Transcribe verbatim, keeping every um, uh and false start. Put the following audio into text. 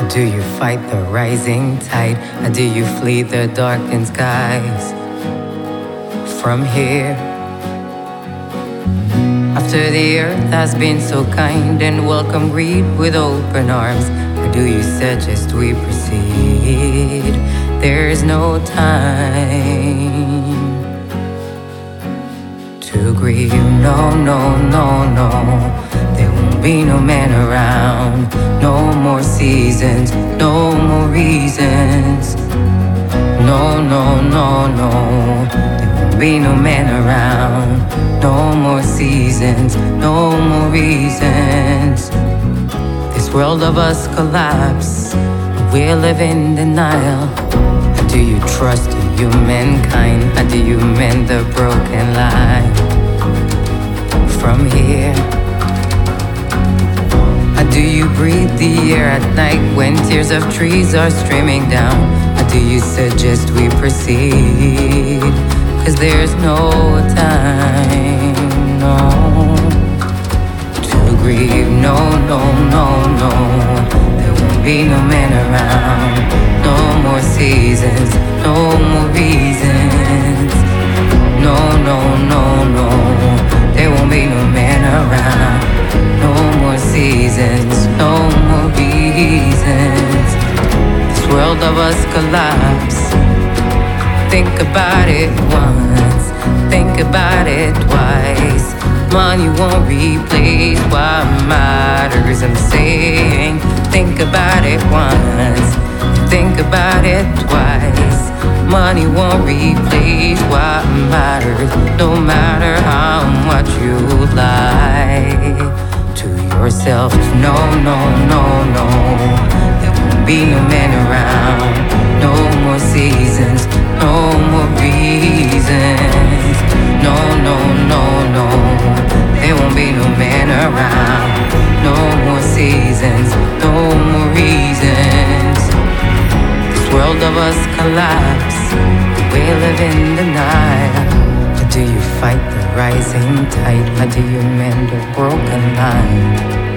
Do you fight the rising tide? Or do you flee the darkened skies? From here, after the earth has been so kind and welcome greet with open arms, or do you suggest we proceed? There's no time to grieve, no, no, no, no. There won't be no man around, no more seasons, no more reasons. No, no, no, no. There won't be no man around, no more seasons, no more reasons. This world of us collapse, we're living in denial. How do you trust humankind? How do you mend the broken line? From here, how do you breathe the air at night when tears of trees are streaming down? How do you suggest we proceed? Cause there's no time, no, to grieve, no, no, no, no. There won't be no man around, no more seasons, no more reasons. No, no, no, no. There won't be no man around, no more seasons, no more reasons. This world of us collapse. Think about it once, think about it twice. Money won't replace what matters, I'm saying. Think about it once, think about it twice. Money won't replace what matters, no matter how much you lie to yourself. No, no, no, no. There won't be no man around, no more seasons, no more reasons. No, no, no, no. There won't be no man around, no more seasons, no more reasons. This world of us collapse, we live in denial. How do you fight the rising tide? How do you mend a broken line?